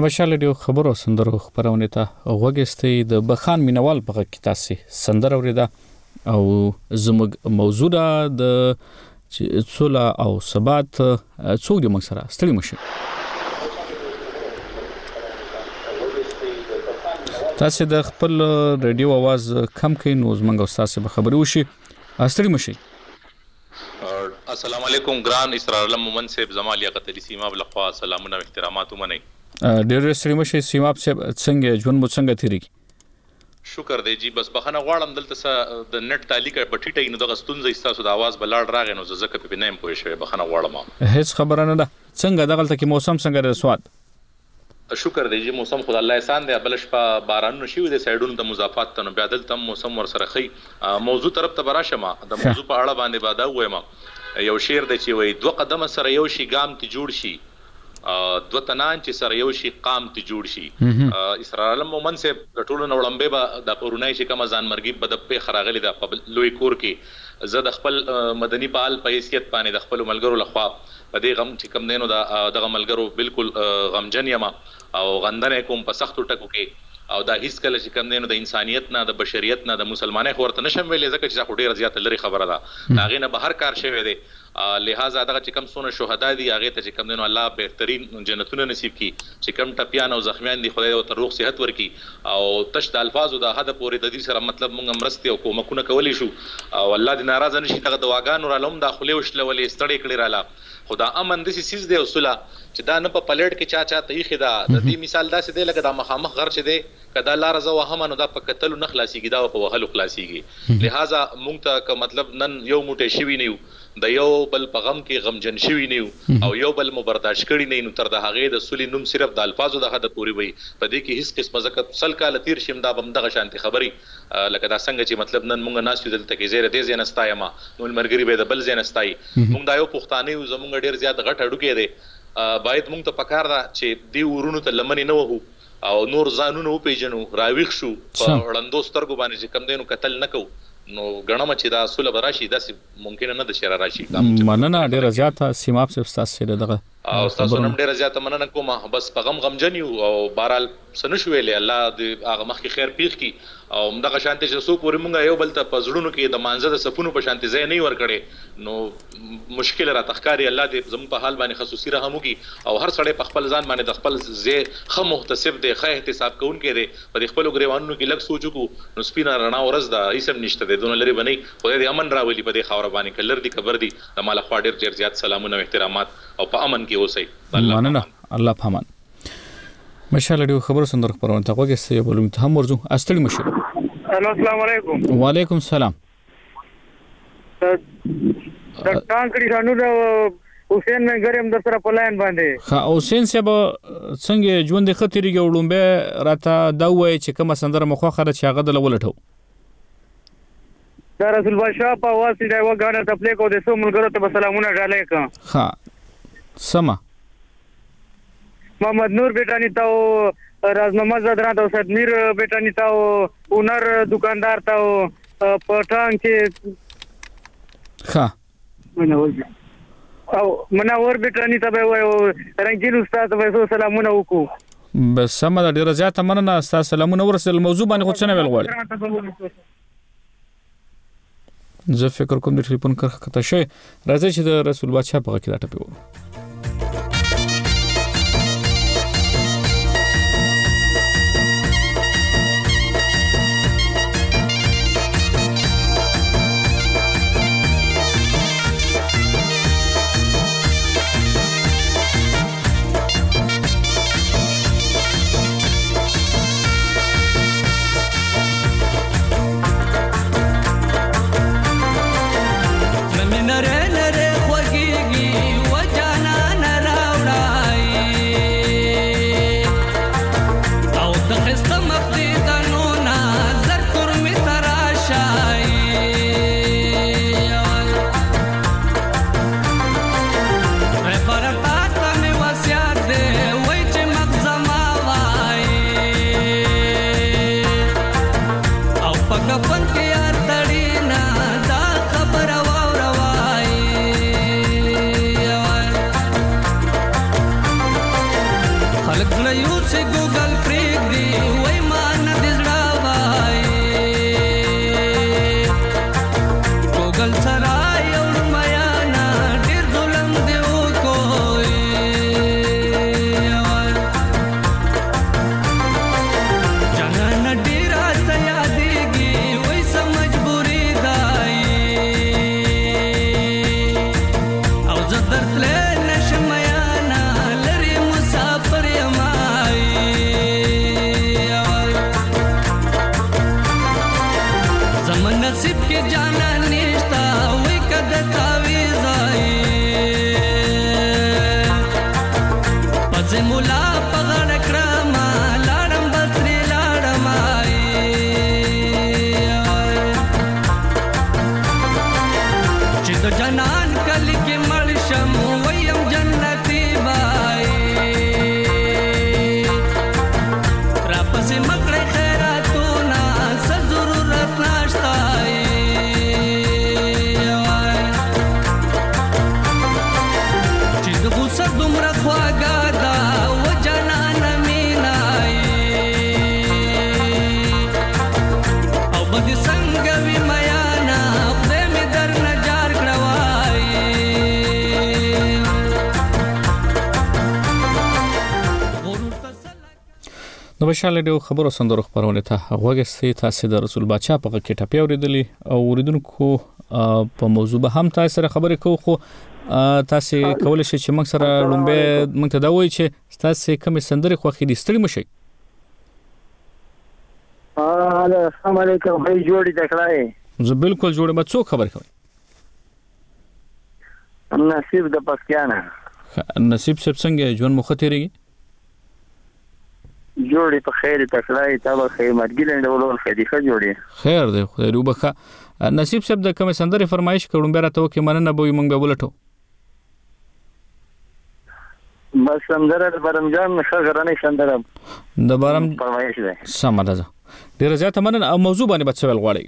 مشال ډیو خبرو سندرو خبرونه ته وګستې د بخان مینوال په کې تاسو سندر اوریدا او زموږ موضوع د څولا او ثبات څوک د مکسره ستړي مشه تاسو د خپل رادیو आवाज کم کړئ نو زموږ استاد به خبري وشي ستړي مشه السلام علیکم ګران اسرار علم مومن صاحب زمالیا قتلی سیما بلخوا سلامونه او احترامات ومنئ ډېر ستړي مشه سیما څنګه ژوند مو څنګه تیری شکر دی جی بس بخنه غواړم دلته د نت تعلیق بټیټه نو د غستون زې تاسو د आवाज بلاړ راغې نو زکه په نیم پوي شوی بخنه غواړم هیڅ خبره نه ده څنګه دغلت کې موسم څنګه د سواد شکر دی جی موسم خدای الله احسان دی بلش په باران نشي د سایډونو د مضافات ته نو بیا دلته موسم ور سره خي موضوع طرف ته براشمه د موضوع په اړه باندې بادا وایم یو شعر دی چې وای دوه قدم سره یو شي ګام ته جوړ شي دوه تنان چې سره یو شي قام ته جوړ شي اسرار علم مومن صاحب د ټولو نوړمبه به د پرونای شي کما ځان مرګي بد په خراغلی د لوی کور کې زه د خپل مدني پال په حیثیت باندې د خپل ملګرو لخوا په دې غم چې کم دینو دغه ملګرو بالکل غمجن یم او غندنه کوم په سختو ټکو کې او دا هیڅ کله چې کم دینو د انسانيت نه د بشریت نه د مسلمانۍ خورته نشم ویلې ځکه چې ډېر زیات لري خبره ده هغه نه بهر کار شوی دی لہذا دغه چې کم سونه شهدا دي هغه ته چې کم دینو الله بهترین جنتونه نصیب کړي چې کم ټپیان او زخمیان دي خدای او ته روغ صحت ورکړي او تش د الفاظو د حد پورې د دې سره مطلب مونږ مرستي او کومکونه کولی شو او الله دې ناراضه نشي دغه دواګانو را لوم داخلي وشلولې ستړي کړي رااله خدا امن د سیس دی اصوله چې دا نه په پلیټ کې چا چا ته خدا د دې مثال داسې دی لکه د مخامخ غر چې دی کدا لار زو هم نو دا په قتل نه خلاصيږي دا په وهلو خلاصيږي لہذا مونږ ته مطلب نن یو موټه شوی نه د یو بل په غم کې غمجن شوی نه او یو بل مبرداشت کړي نه نو تر د هغه د سولې نوم صرف د الفاظو د حد پوری وي په دې کې هیڅ قسمه زکات سل کال تیر شیم دا بم دغه شانتي خبري لکه دا څنګه چې مطلب نن مونږ ناس دلته کې زیره دې زینستای ما نو مرګري به د بل زینستای مونږ دا یو پښتانه یو زمونږ ډیر زیات غټ اډو کې دی باید مونږ ته پکار دا چې دی ورونو ته لمنې نه وو او نور ځانونه و پیژنو راويخ شو په وړاندو سترګو باندې چې کم دینو قتل نکو نو غنم چې دا اصول براشي دا ممکن نه د شر راشي مننه ډیره زیاته سیماب سبستاس سره دغه او تاسو نن ډیره زیاته مننه کوم بس په غم غمجن یو او بهرال سنشو ویلې الله دې هغه مخ کې خیر پیښ کی او دغه شانتي چې څوک ورې مونږ یو بل ته پزړونو کې د مانزه د صفونو په شانتي ځای نه ور کړي نو مشکل را تخکاری الله دې زمو په حال باندې خصوصي رحم وکي او هر سړی په خپل ځان باندې د خپل ځای خه محتسب دی خه احتساب کوون کې دی په خپل غریوانو کې لګ سوچو کو نو سپینا رڼا ورځ دا هیڅ نشته دی دونه لري بنئ خدای دې امن راولي په دې خاور باندې کلر دي خبر دي د مال خوا ډیر ډیر زیات سلامونه او احترامات او په امن کې اوسئ مننه الله پامان مشال ډیو خبرو سندر خبرونه ته وګورئ بولم ته هم ورزو استړي مشه السلام علیکم وعلیکم السلام د ټانکړي شانو د حسین نګرم در سره پلاین باندې ها حسین صاحب څنګه ژوند خطرې ګوړم به راته دا وای چې کوم سندر مخه خره چې هغه د لولټو دا رسول بادشاہ په واسطه دا وګانه تپلې کو د سو ملګرو ته سلامونه ډالې کا ها سما محمد نور بیٹانی تاو رازنما زدران تاو سدمیر بیٹانی تاو اونر دکاندار تاو پټان کې ها او منور بیٹانی ته وای رنگین استاد وای سلامونه وکړو بس سم دا ډیر زیاته مننه استاد سلامونه ورسل موضوع باندې خو څه نه ویل غواړي زه فکر کوم د ټلیفون کرخه کته شي راځي چې د رسول بادشاہ په کې دا ټپي و نره نره خوږیږي وجه غزل سره یو میانا ډیر ظلم دی وکوي جانا ډیر ته یادېږي وای سم مجبوري دای او زه درتلې نشم میانا لري مسافر یمای زمن نصیب کې جانا نشتا وای کده تعویذ آئی پځ مولا پغړ کړم لاړم بسري لاړم آئی چې د جنان کلی کې مړ شم ویم جنتی بای را پسې مکړې خیراتونه څه ضرورت نشته چې د غوسه دومره خواږه ده و جانان مینای او بدې څنګه وي میانا خدای مې در نه جار کړه وای د بشاله ډیو خبرو سندرو خبرونه ته غوږی تاسو د رسول بچا په کې ټاپی اوریدلی او اوریدونکو په موضوع به هم تاسو سره خبرې کوو خو تاسو کولای شئ چې موږ سره لومبه موږ ته دا وایي چې تاسو کوم سندرې خوښې دي ستړي مشي السلام علیکم هی جوړی دکړای زه بالکل جوړه ما څو خبر کوي نصیب د پسکیانا نصیب سب څنګه ژوند مخ تیریږي جوړی په خیر تکړای تا به خیر مرګلند ولول خدیخه جوړی خیر دی خدای روبخه نصیب سب د کوم سندرې فرمایش کړم به راته کې مننه به موږ به ولټو بس سندره د برمجان شغرانه سندره د برم فرمایش ده سم ده ډیر زیاته مننه او موضوع باندې بچول غواړي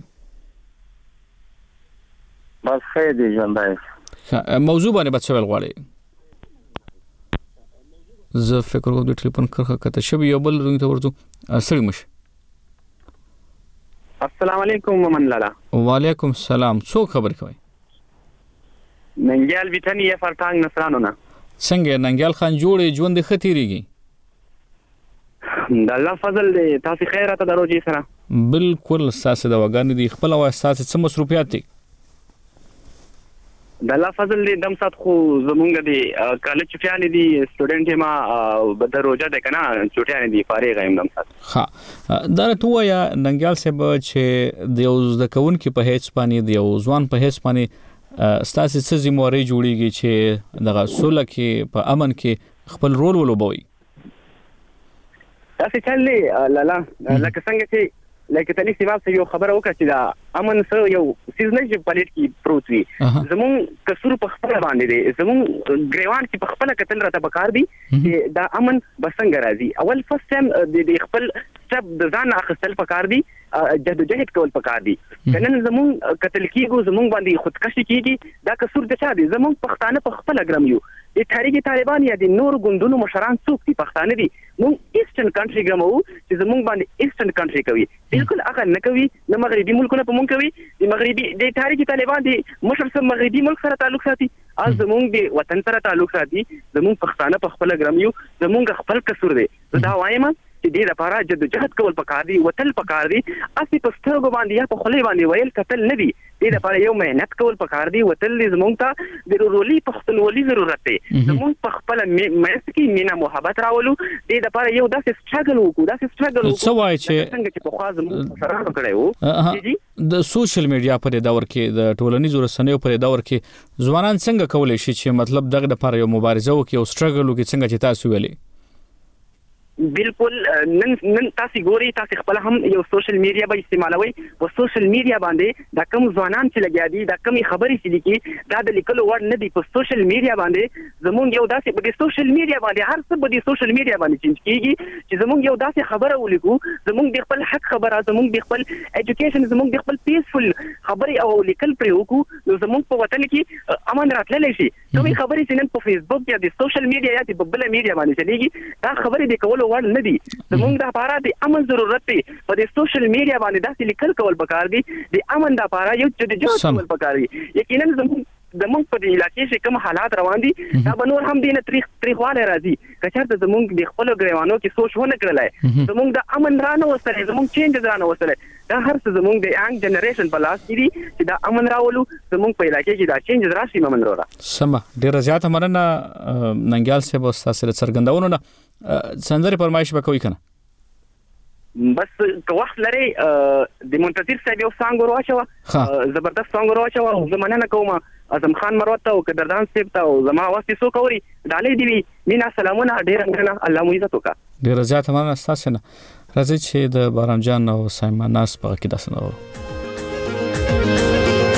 بس خیر دی ژوندای موضوع باندې بچول غواړي زه فکر کوم د ټلیفون کرخه کته شبي یو بل رنګ ته ورته سړی مش السلام علیکم ممن لالا وعلیکم السلام څو خبر کوي ننګیال ویټنی یې فرټانګ نصرانو نه څنګه ننګیال خان جوړې ژوند ختیریږي د الله فضل دی تاسو خیرته دروځي سره بالکل اساس د وګان دي خپل او اساس څه مصروفیات دي د الله فضل دی دم سات خو زمونږ دی کالج چټیان دي سټوډنټ ما د روزه ده کنه چټیان دي فارغ ایم دم سات ها دا ته یا ننګیال صاحب چې د یو د کون کې په هیڅ باندې د یو ځوان په هیڅ باندې ستاسو څه ذمہواری جوړیږي چې دغه سوله کې په امن کې خپل رول ولوبوي تاسو چلې لالا لکه څنګه چې لکه تاسو سیمه یو خبر وکړه چې دا امن سره یو سیزنل چې پلیټ کې پروت وي زمون کسر په خپل باندې دي زمون ګریوان کې په خپل کتل راته بکار دي چې دا امن بسنګ راځي اول فرست ټایم د خپل سب د ځان اخستل پکار دي جدوجہد کول پکار دي کنن زمون قتل کیږي زمون باندې خودکشي کیږي دا کسر د چا دي زمون پښتانه په خپل ګرم یو د تحریک طالبان یا د نور ګوندونو مشران څوک دي پښتانه دي مون ایسټرن کنټری ګرمو چې زمون باندې ایسټرن کنټری کوي بالکل هغه نه کوي د مغربي ملکونو په مون کوي د مغربي د تحریک طالبان دي مشر سم مغربي ملک سره تعلق ساتي از زمون د وطن سره تعلق ساتي زمون پښتانه په خپل ګرم یو زمون خپل کسر دي دا وایم چې دې لپاره جدوجہد کول پکار دي وتل پکار دي اسی په سترګو باندې یا په خولې باندې ویل کتل نه دي دې لپاره یو مهنت کول پکار دي وتل زمونږ ته د رولي پښتونولي ضرورت دی زمونږ په خپل مېس کې مینا محبت راولو دې لپاره یو داسې سټرګل وکړو داسې سټرګل وکړو څه وایي چې څنګه چې په خوا زمونږ سره کړو د سوشل میډیا په دور کې د ټولنیزو رسنیو په دور کې ځوانان څنګه کولای شي چې مطلب دغه لپاره یو مبارزه وکړي او سټرګل وکړي څنګه چې تاسو ویلي بالکل نن نن تاسو ګوري تاسو خپل هم یو سوشل میډیا به استعمالوي او سوشل میډیا باندې دا کوم ځوانان چې لګیا دي دا کوم خبرې چې لیکي دا د لیکلو وړ نه دي په سوشل میډیا باندې زمونږ یو داسې په سوشل میډیا باندې هر څه په سوشل میډیا باندې چینج کیږي چې زمونږ یو داسې خبره ولیکو زمونږ د خپل حق خبره زمونږ د خپل اډوکیشن زمونږ د خپل پیسفل خبرې او لیکل پرې وکړو نو زمونږ په وطن کې امن راتللی شي کومې خبرې چې نن په فیسبوک یا د سوشل میډیا یا د بل میډیا باندې چلیږي دا خبرې د کولو وړ نه دي زموږ د لپاره د امن ضرورت دی په د سوشل میډیا باندې داسې لیکل کول پکار دي د امن د لپاره یو چې د جوړ کول پکار دي یقینا زموږ د موږ په علاقې کې کوم حالات روان دي دا به نور هم دینه تاریخ تاریخواله راځي کچېرته زموږ د خپل ګریوانو کې سوچ ونه کړلای زموږ د امن رانه وسره زموږ چینج رانه وسره دا هر څه زموږ د یانګ جنریشن په لاس کې دي چې دا امن راولو زموږ په علاقې کې دا چینج راشي ممن رورا سم ډیر زیات مننه ننګیال صاحب تاسو سره څرګندونه نه سندره فرمایش وکوي کنه بس که وخت لري د منتظر صاحب یو سانګ ورواچو زبردست سانګ ورواچو زمانه نه کومه اعظم خان مروت او قدردان صاحب ته زما واسطه سو کوي ډالې دی مینا سلامونه ډیر غنه الله مو عزت وکا ډیر زیات مننه تاسو نه راځي چې د بارام جان او سایما ناس په کې داسنه ورو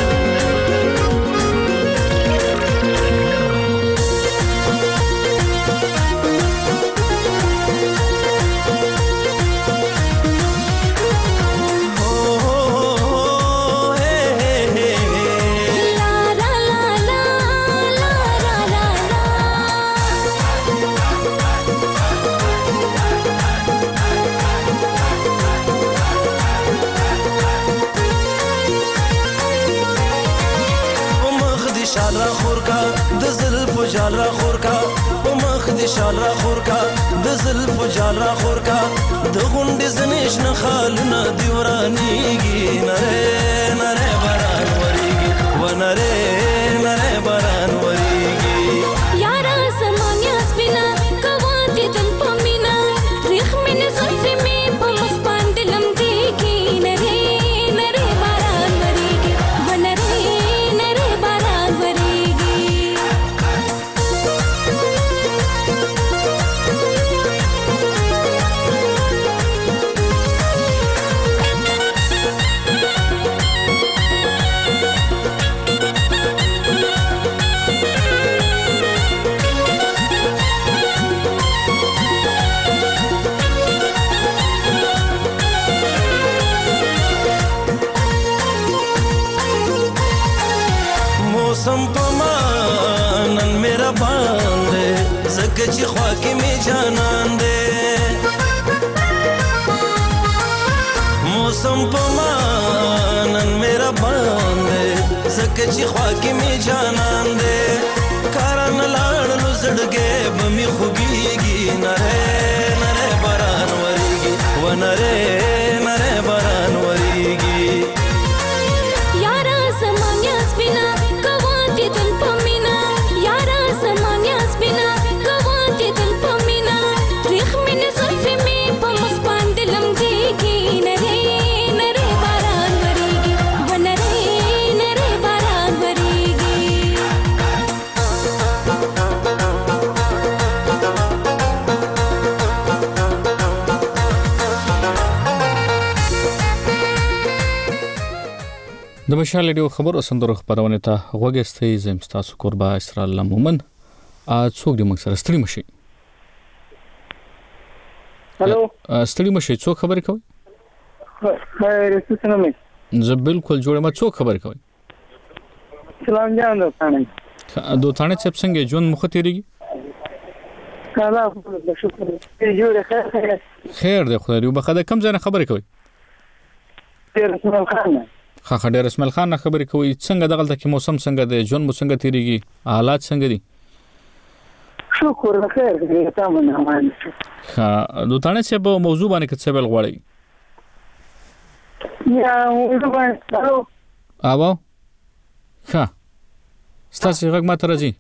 جال را خور کا په مخ دې شال را خور کا د زلف جال را خور کا د غونډې زنیش نه خالونه دی ورانیږي نره نره باران وریږي و نره نره باران وریږي یارا سمانیا سپینا کواتې تل پمینا ریخ مینه زلفې مې په مخ باندې لمدېږي نره نره باران وریږي و نره نره باران وریږي موسم پمانن میرا باندې زکه چې خوا کې می جانان دې موسم پمانن میرا باندې زکه چې خوا کې می جانان دې کارن لاړ لو زړګې بمي خوګيږي نره نره باران وریږي و نره نره باران وریږي یارا سمانیا سپینا کواتې تل پمینا یارا سمانیا سپینا کواتې تل پمینا ریخ مینه زلفې مې په مخ باندې لمدېږي نره نره باران وریږي و نره نره باران وریږي د مشال ډیو خبرو سندرو خبرونه ته غوګستې زم تاسو قربا اسرائیل لمومن ا څوک د مکسر ستړي مشي هالو ستړي مشي څوک خبرې کوي خیر څه نه زه بالکل جوړه ما څوک خبرې کوي سلام جان دوستانه دو ثانه څه څنګه جون مخ تیریږي کاله خو شکر جوړه خیر خیر خیر دی خدای یو بخده کم ځنه خبرې کوي تیر اسماعیل خان خا خډیر اسماعیل خان خبرې کوي څنګه دغلته کې موسم څنګه دی جون مو څنګه تیریږي حالات څنګه دي شکر خیر دی تمام نه ها دو ثانه څه په موضوع باندې څه بل غواړي یا موضوع باندې اوو ها ستاسو غږ ماته راځي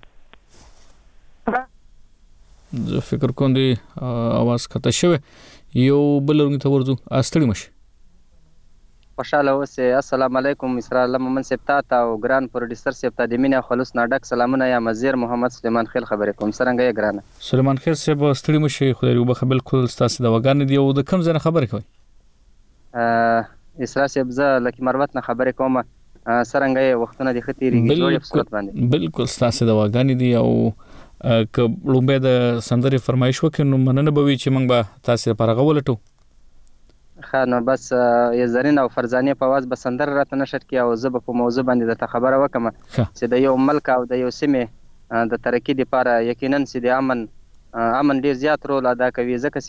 زه فکر کوم دی اواز کته شوی یو بل ورنګ ته ورځو استړي مش خوشاله اوسه السلام علیکم اسرائیل مومن سپتا تا او ګران پروډوسر سپتا د مینا خلوص ناډک سلامونه یا مزیر محمد سلیمان خیل خبرې کوم څنګه یې ګرانه سلیمان خیل صاحب ستړي مشي خو یو بخ بالکل تاسو د وګان دی او د کم ځنه خبرې کوي ا اسرائیل صاحب زه لکه مروت نه خبرې کوم څنګه یې وختونه د خطرېږي جوړ په صورت باندې بالکل تاسو د وګان دی او ک لومبه د سندري فرمایش وکړو مننه به وي چې موږ به تاسو لپاره غولټو خانو بس یې زرین او فرزانه په واز بسندر راته نشر کی او زب په موضوع باندې د خبره وکم چې د یو ملک او د یو سیمه د ترقی لپاره یقینا چې د امن امن ډیر زیات رول ادا کوي ځکه چې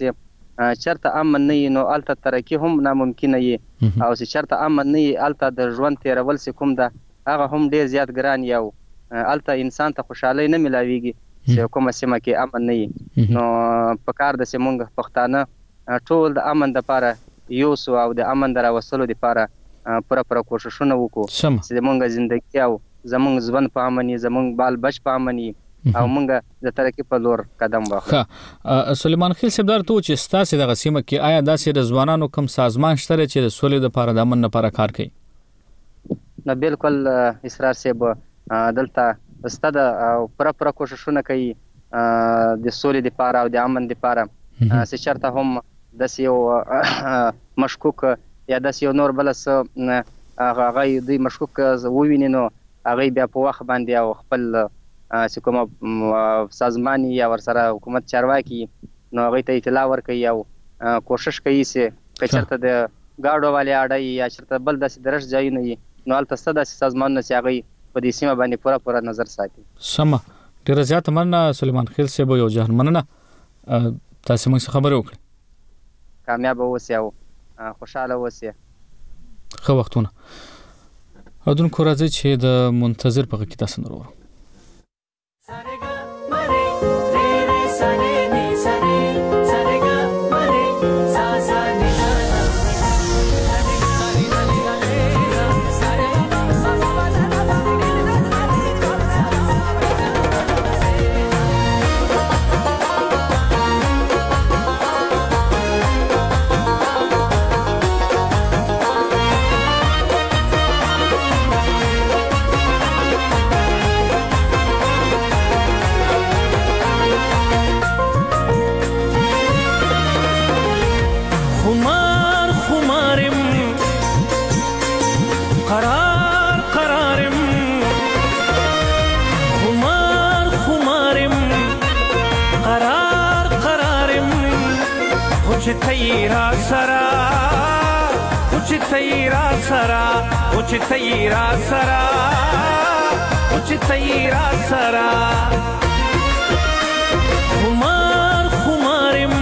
چرته امن نه نو الته ترقی هم ناممکن وي او چې چرته امن نه الته د ژوند تیرول سي کوم ده هغه هم ډیر زیات ګران یو الته انسان ته خوشحالي نه ملاويږي چې کومه سیمه کې امن نه نو په کار د سیمونږ پښتانه ټول د امن لپاره یو سو او د امن در وسلو لپاره پوره پوره کوششونه وکړو چې زمونږ ژوندۍ او زمونږ ژوند په امن زمونږ بال بچ په امن او مونږ د ترقی په لور قدم واخلو. سلیمان خیل صاحب درته چې ستاسو د غسیمه کې آیا داسې د ځوانانو کوم سازمان شته چې د سولې لپاره د امن لپاره کار کوي؟ نو بالکل اسرار صاحب دلته ستاسو او پوره پوره کوششونه کوي د سولې لپاره او د امن لپاره چې چرته هم د یو مشکوک یا د یو نور بل څه هغه دوی مشکوک وویني نو هغه بیا په وخت باندې او خپل چې کوم سازمان یا ورسره حکومت چارواکي نو هغه ته اطلاع ورکوي او کوشش کوي چې کچرته د گاډو والي اړای یا چرته بل داسې درش ځایونه وي نو هلته څه داسې سازمانونه چې هغه په دې سیمه باندې پوره پوره نظر ساتي. سمه ډیره زیاته مننه سلیمان خیل صاحب یو جهان مننه تاسو موږ خبرې وکړې. کامیاب اوسئ او خوشاله اوسئ. ښه وختونه اودونکو راځي چې د منتظر په کې تاسو نور تیرا سرا کچھ تیرا سرا کچھ تیرا سرا کچھ تیرا سرا خمار خمارم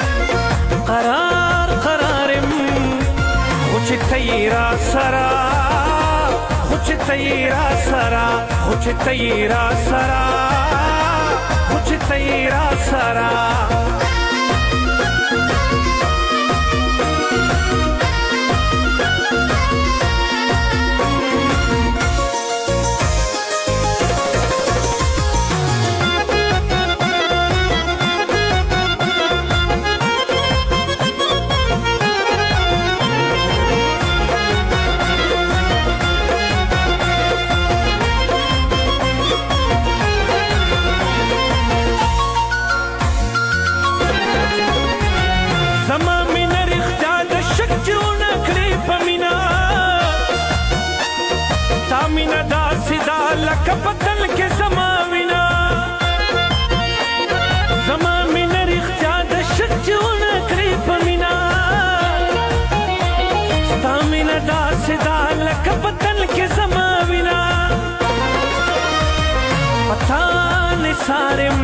قرار قرارم کچھ تیرا سرا کچھ تیرا سرا کچھ تیرا سرا کچھ تیرا سرا کپتل کې زماوینا زمامین رښتیا د شچونه کړی پمینا ستامین داسې دا لکپتل کې زماوینا پتا نه سارم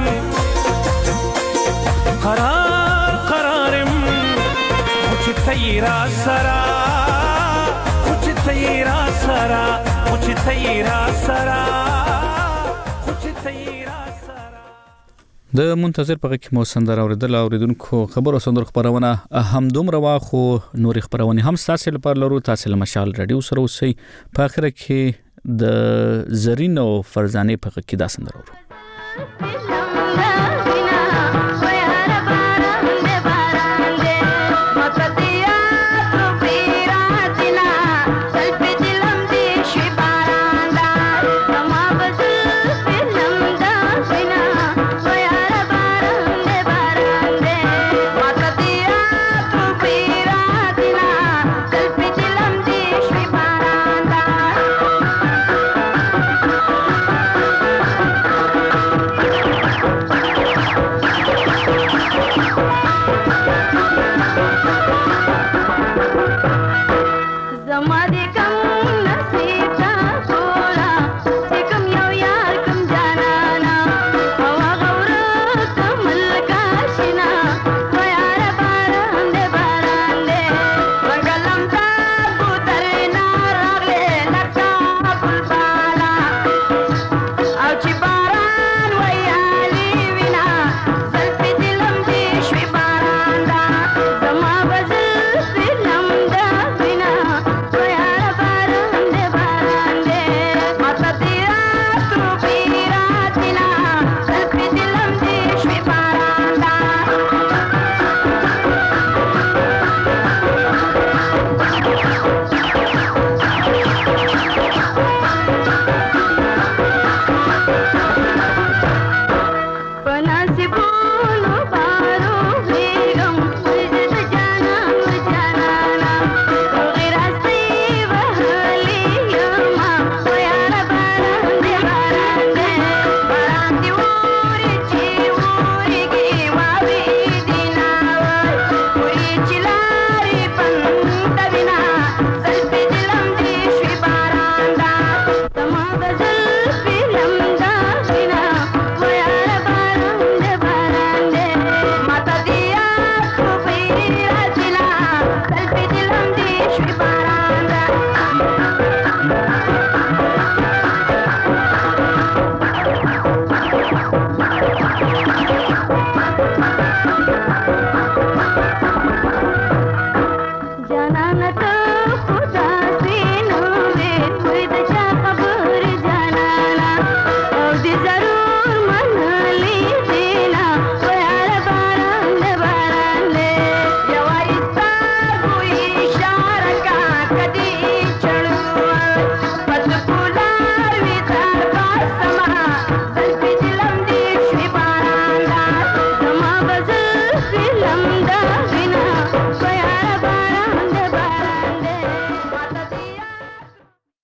قرار قرارم کچھ تیرا سرا کچھ تیرا سرا کچھ تیرا سرا د منتظر په کې مو سندره اوریدل اوریدونکو خبر او سندر خبرونه هم دومره واخو نور خبرونه هم تاسو لپاره لرو تاسو له مشال رادیو سره اوسئ په اخر کې د زرین او فرزانه په کې دا سندره ورو